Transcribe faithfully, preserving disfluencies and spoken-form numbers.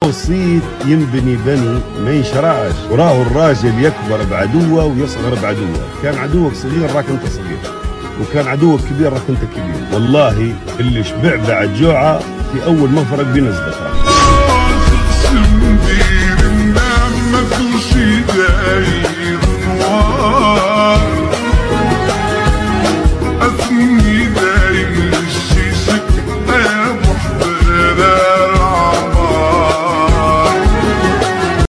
بسيط ينبني بني ما ينشرعش، وراه الراجل يكبر بعدوه ويصغر بعدوه. كان عدوك صغير راك انت صغير، وكان عدوك كبير راك انت كبير. والله اللي شبع بعد جوعه في اول منفرق بينزلك.